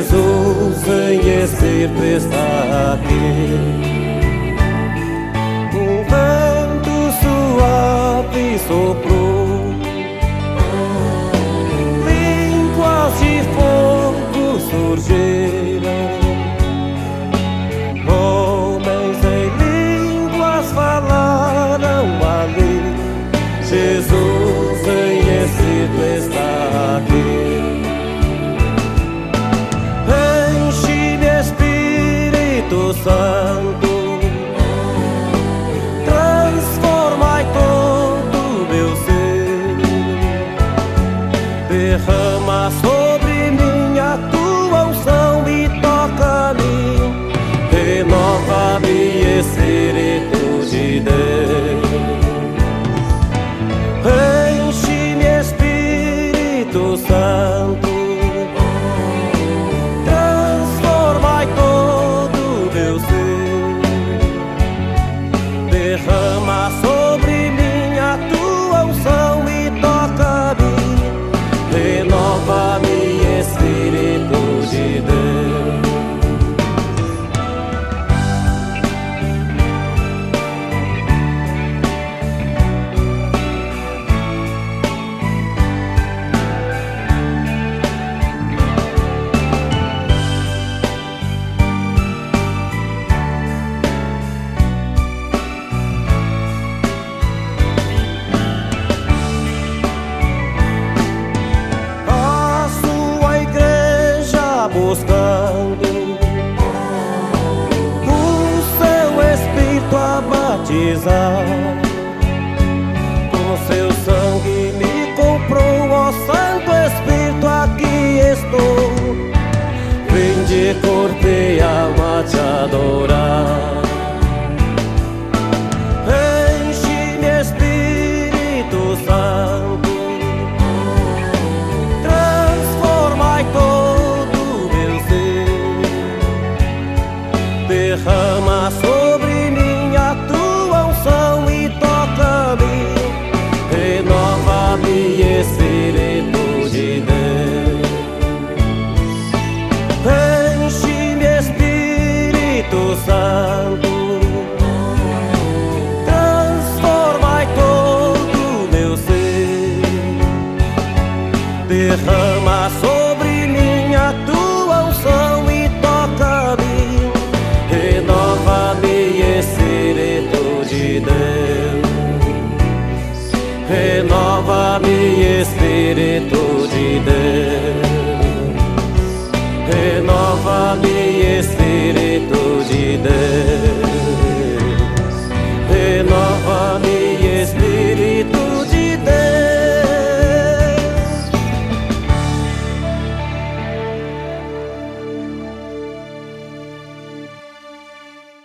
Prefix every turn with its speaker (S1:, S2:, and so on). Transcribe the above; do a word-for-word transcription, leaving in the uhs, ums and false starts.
S1: Jesus em Espírito está aqui. Um vento suave soprou, línguas de fogo surgiram, homens em línguas falaram ali. Jesus em Espírito está aqui. Espírito Santo, transformai todo meu ser, derrama sobre mim a tua unção e toca-me, renova-me, Espírito de Deus. Enche-me, Espírito Santo, derrama sobre mim a tua unção e toca-me, renova-me, Espírito de Deus. Buscando o seu Espírito a batizar, com seu sangue me comprou, ó Santo Espírito, aqui estou, vem de corpo e alma te adorar. Enche-me, Espírito Santo, transformai todo, derrama sobre mim a tua unção e toca-me, renova-me, Espírito de Deus. Enche-me, Espírito Santo, transformai todo meu ser, derrama sobre mim a tua unção e toca-me, renova-me, Espírito de Deus. Renova-me, Espírito de Deus. Renova-me, Espírito de Deus.